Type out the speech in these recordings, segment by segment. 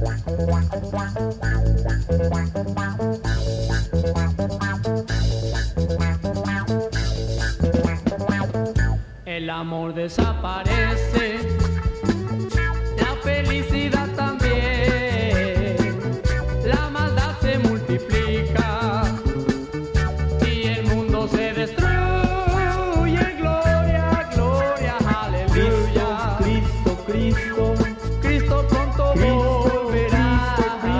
El amor desaparece, la felicidad también, la maldad se multiplica y el mundo se destruye. Gloria, gloria, aleluya. Cristo, Cristo, Cristo pronto volverá.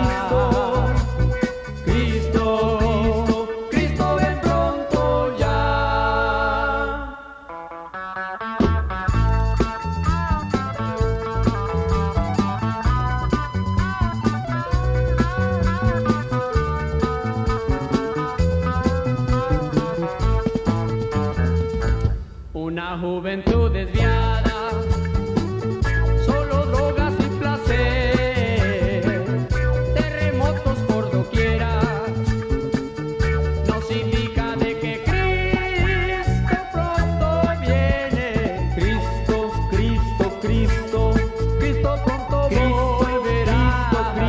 Cristo, Cristo ven pronto ya. Una juventud desviada, solo drogas y placer, terremotos por doquiera, nos indica de que Cristo pronto viene. Cristo, Cristo, Cristo, Cristo pronto volverá.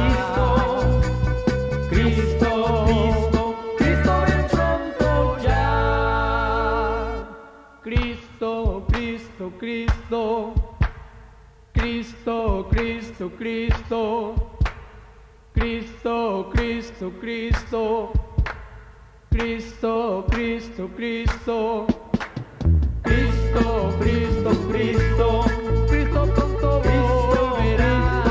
Cristo, Cristo ven pronto ya. Cristo, Cristo, Cristo, Cristo, Cristo, Cristo, Cristo, Cristo, Cristo, Cristo, Cristo, Cristo, Cristo, Cristo, Cristo, Cristo pronto volverá.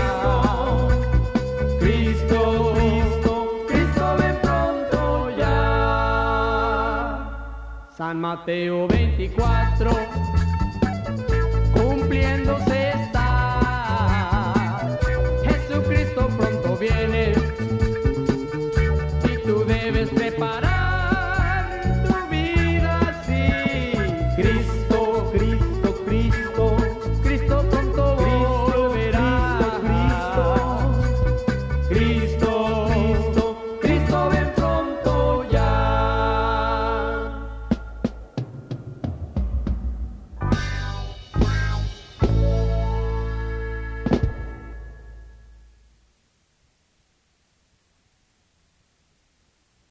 Cristo, Cristo ven pronto ya. San Mateo 24, cumpliéndose